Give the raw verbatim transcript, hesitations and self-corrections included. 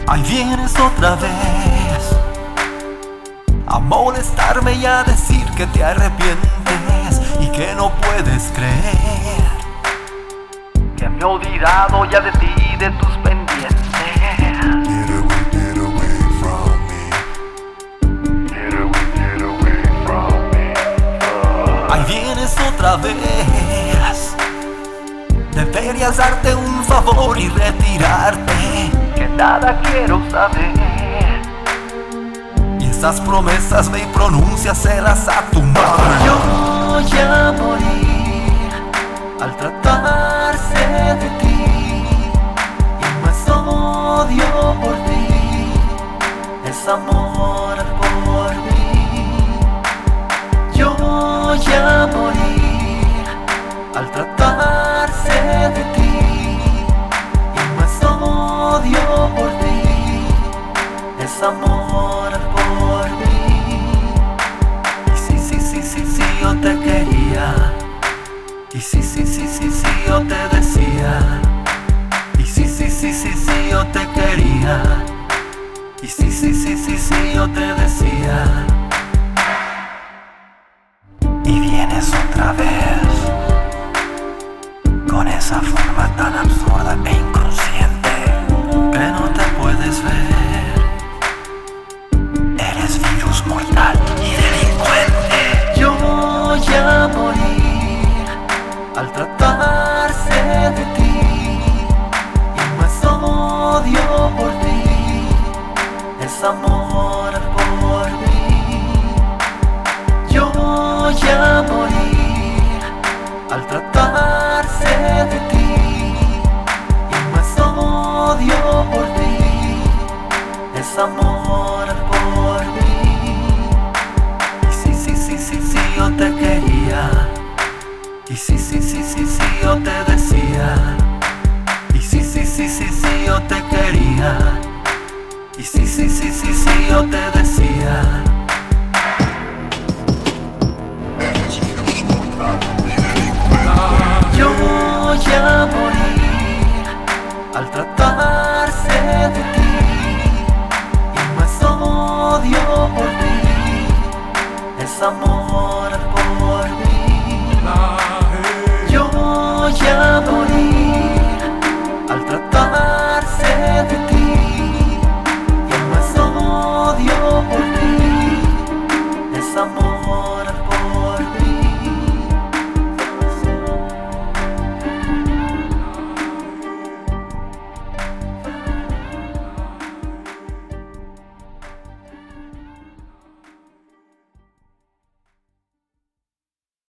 Ahí vienes otra vez a molestarme y a decir que te arrepientes y que no puedes creer que me he olvidado ya de ti y de tus pendientes. Get away, get away from me. Get away, get away from me. Uh. Ahí vienes otra vez. Deberías darte un favor y retirarte, que nada quiero saber. Y esas promesas ve y pronúnciaselas a tu madre. Yo ya morí al tratarse de ti, y no es odio por ti, es amor por mí. Yo ya morí al tratarse de ti, y no es odio por ti, es amor por mí. Y sí, sí, sí, sí, sí, yo te quería. Y sí, sí, sí, sí, sí, yo te decía. Y sí, sí, sí, sí, sí, yo te quería. Y sí, sí, sí, sí, sí, yo te decía. Y vienes otra vez con esa forma tan absurda e inconsciente que no te puedes ver. Eres virus mortal y delincuente. Yo ya morí al tratarse de ti, y no es odio por ti, es amor por mí. Yo ya morí al tratarse de ti, y no es odio por ti, es amor por mí. Y sí, sí, sí, sí, sí, yo te quería. Y sí, sí, sí, sí, sí, yo te decía. Y sí, sí, sí, sí, sí, yo te quería. Y sí, sí, sí, sí, sí, yo te decía. Yo ya morí al tratarse de ti, y no es odio por ti, es amor.